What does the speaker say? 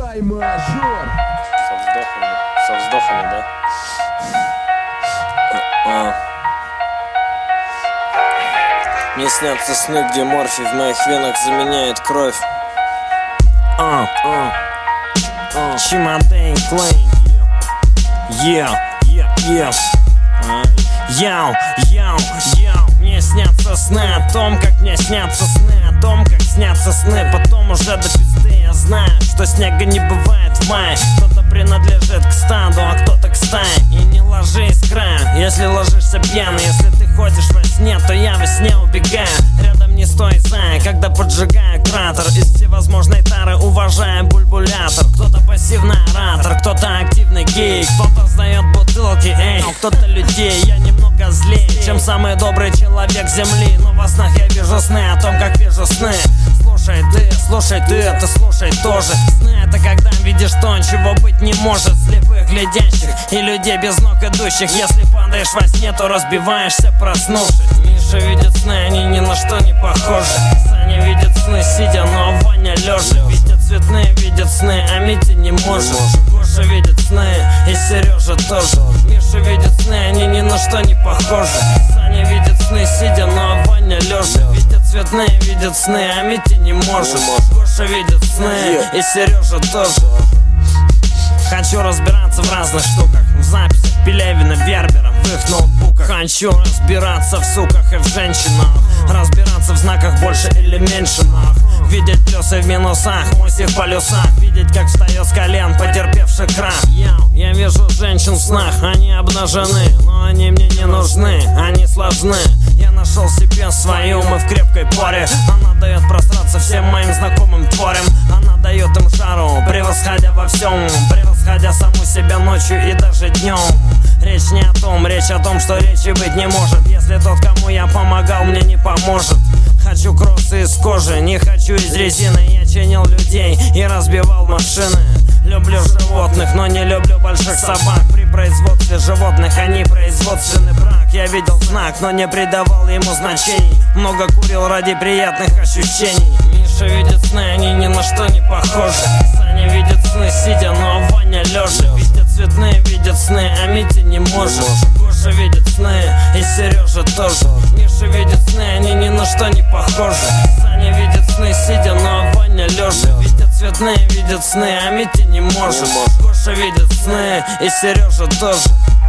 Ай-мажор. Со вздохами, да? Мне снятся сны, где морфий в моих венах заменяет кровь. Чемодан Клейн. Мне снятся сны о том, как мне снятся сны о том, как снятся сны. Потом уже до пизды я знаю, что снега не бывает в мае. Кто-то принадлежит к стаду, а кто-то к стае. И не ложись с края, если ложишься пьяный. Если ты ходишь во сне, то я во сне убегаю. Рядом не стой, зая, когда поджигаю кратер. Из всевозможной тары уважая бульбулятор. Кто-то пассивный оратор, кто-то активный гей. Кто-то сдает бутылки, эй, но кто-то людей. Я немного злее, чем самый добрый человек земли. Но во снах я вижу сны о том, как вижу сны. Слушай ты слушай тоже. Сны — это когда видишь то, чего быть не может. Слепых глядящих и людей без ног идущих. Если падаешь во сне, то разбиваешься, проснувшись. Миша видит сны, они ни на что не похожи. Саня видит сны, сидя, но Ваня лежа. Витя цветные видит сны, а Митя не может. Гоша видит сны, и Сережа тоже. Миша видит сны, они ни на что не похожи. Саня видит сны, сидя, но Ваня лежа. Витя цветные видит сны, а Митя не может. Гоша видит сны, и Сережа тоже. Хочу разбираться в разных штуках, в записях Пелевина, Вербера, в их ноутбуках. Хочу разбираться в суках и в женщинах. Разбираться в знаках больше или меньше нах. Видеть плюсы в минусах, муси в полюсах. Видеть, как встает с колен потерпевший крах. Я вижу женщин в снах, они обнажены. Но они мне не нужны, они сложны. Я нашел себе свою, мы в крепкой поре. Она дает просраться всем моим знакомым творям. Она дает им жару, превосходя во всем. Превосходя саму себя ночью и даже днем. Речь не о том, речь о том, что речи быть не может. Если тот, кому я помогал, мне не поможет. Хочу кроссы из кожи, не хочу из резины. Я чинил людей и разбивал машины. Люблю животных, но не люблю больших собак. При производстве животных они производственный брак. Я видел знак, но не придавал ему значений. Много курил ради приятных ощущений. Миша видит сны, они ни на что не похожи. Саня видит сны, сидя, но Ваня лежа. Витя цветные видит сны, а Митя не может. Гоша видит сны, и Сережа тоже. Миша видит сны, они ни на что не похожи. Саня видит сны, сидя, но Ваня лежа. Витя цветные видит сны, а Митя не может. Гоша видит сны, и Сережа тоже.